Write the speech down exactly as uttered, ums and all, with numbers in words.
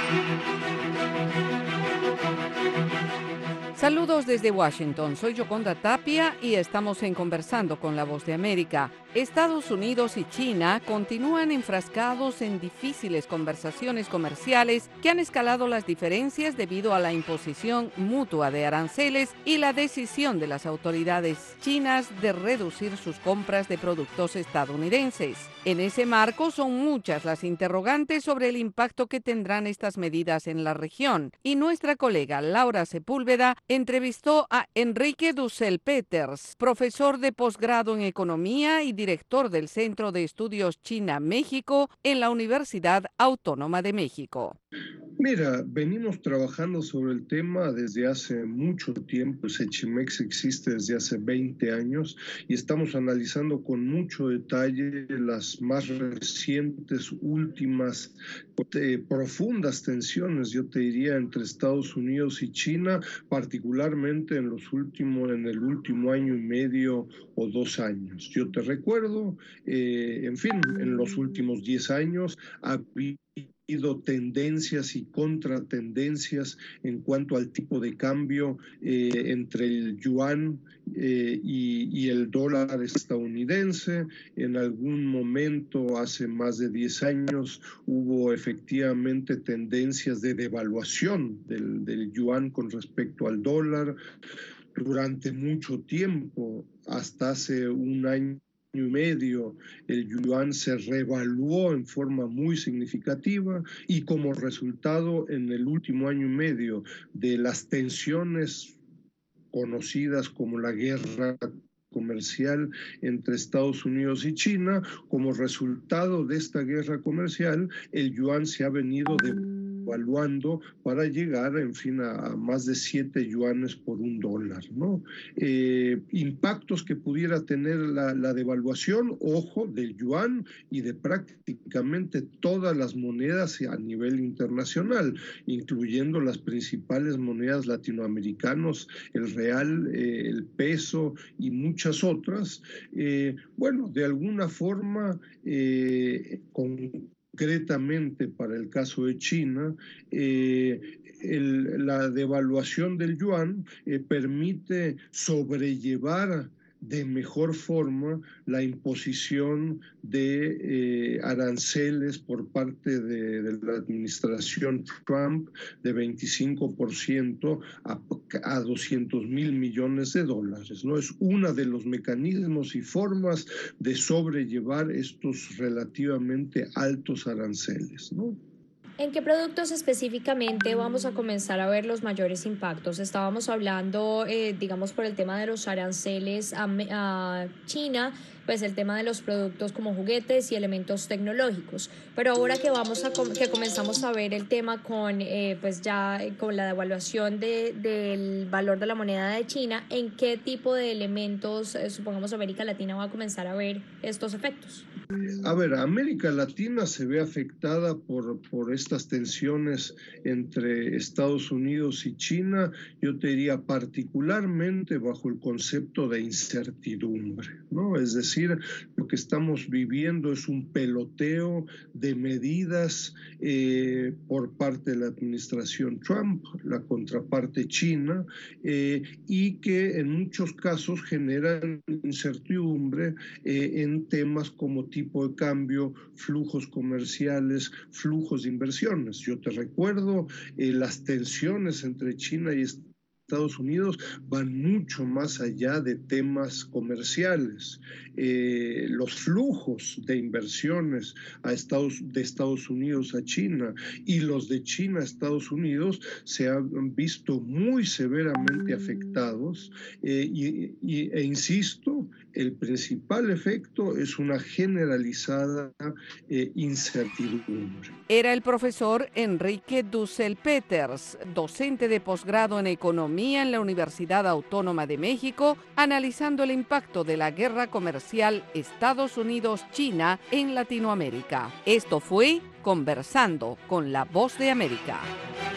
Saludos desde Washington, soy Yoconda Tapia y estamos en Conversando con la Voz de América. Estados Unidos y China continúan enfrascados en difíciles conversaciones comerciales que han escalado las diferencias debido a la imposición mutua de aranceles y la decisión de las autoridades chinas de reducir sus compras de productos estadounidenses. En ese marco son muchas las interrogantes sobre el impacto que tendrán estas medidas en la región, y nuestra colega Laura Sepúlveda entrevistó a Enrique Dussel-Peters, profesor de posgrado en Economía y director del Centro de Estudios China-México en la Universidad Autónoma de México. Mira, venimos trabajando sobre el tema desde hace mucho tiempo. Sechimex existe desde hace veinte años y estamos analizando con mucho detalle las más recientes, últimas, eh, profundas tensiones, yo te diría, entre Estados Unidos y China, particularmente en los últimos, en el último año y medio o dos años. Yo te recuerdo, eh, en fin, en los últimos diez años ha habido habido tendencias y contratendencias en cuanto al tipo de cambio eh, entre el yuan eh, y, y el dólar estadounidense. En algún momento, hace más de diez años, hubo efectivamente tendencias de devaluación del, del yuan con respecto al dólar. Durante mucho tiempo, hasta hace un año y medio, el yuan se revaluó en forma muy significativa y como resultado en el último año y medio de las tensiones conocidas como la guerra comercial entre Estados Unidos y China, como resultado de esta guerra comercial, el yuan se ha venido devaluando para llegar, en fin, a, a más de siete yuanes por un dólar, ¿no? Eh, impactos que pudiera tener la, la devaluación, ojo, del yuan y de prácticamente todas las monedas a nivel internacional, incluyendo las principales monedas latinoamericanas, el real, eh, el peso y muchas otras. Eh, bueno, de alguna forma, eh, con concretamente para el caso de China, eh, el, la devaluación del yuan eh, permite sobrellevar de mejor forma la imposición de eh, aranceles por parte de, de la administración Trump de veinticinco por ciento a, a doscientos mil millones de dólares, ¿no? Es uno de los mecanismos y formas de sobrellevar estos relativamente altos aranceles, ¿no? ¿En qué productos específicamente vamos a comenzar a ver los mayores impactos? Estábamos hablando, eh, digamos, por el tema de los aranceles a, a China, pues el tema de los productos como juguetes y elementos tecnológicos. Pero ahora que vamos a que comenzamos a ver el tema con, eh, pues ya con la devaluación de, del valor de la moneda de China, ¿en qué tipo de elementos, eh, supongamos, América Latina va a comenzar a ver estos efectos? A ver, América Latina se ve afectada por, por estas tensiones entre Estados Unidos y China, yo te diría particularmente bajo el concepto de incertidumbre, ¿no? Es decir, lo que estamos viviendo es un peloteo de medidas eh, por parte de la administración Trump, la contraparte china, eh, y que en muchos casos generan incertidumbre eh, en temas como tipo de cambio, flujos comerciales, flujos de inversiones. Yo te recuerdo, eh, las tensiones entre China y Estados Unidos van mucho más allá de temas comerciales. Eh, los flujos de inversiones a Estados, de Estados Unidos a China y los de China a Estados Unidos se han visto muy severamente afectados eh, y, y, e insisto, el principal efecto es una generalizada eh, incertidumbre. Era el profesor Enrique Dussel-Peters, docente de posgrado en Economía en la Universidad Autónoma de México, analizando el impacto de la guerra comercial Estados Unidos-China en Latinoamérica. Esto fue Conversando con la Voz de América.